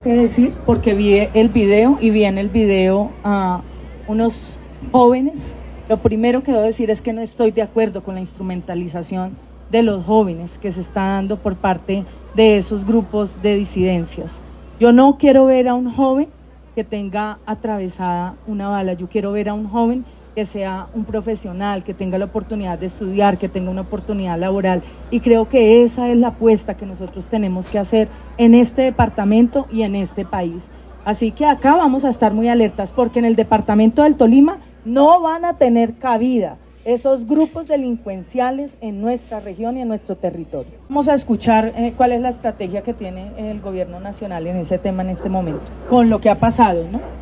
Que decir, porque vi el video y vi en el video a unos jóvenes. Lo primero que debo decir es que no estoy de acuerdo con la instrumentalización de los jóvenes que se está dando por parte de esos grupos de disidencias. Yo no quiero ver a un joven que tenga atravesada una bala, yo quiero ver a un joven que sea un profesional, que tenga la oportunidad de estudiar, que tenga una oportunidad laboral, y creo que esa es la apuesta que nosotros tenemos que hacer en este departamento y en este país. Así que acá vamos a estar muy alertas, porque en el departamento del Tolima no van a tener cabida esos grupos delincuenciales en nuestra región y en nuestro territorio. Vamos a escuchar cuál es la estrategia que tiene el gobierno nacional en ese tema en este momento, con lo que ha pasado, ¿no?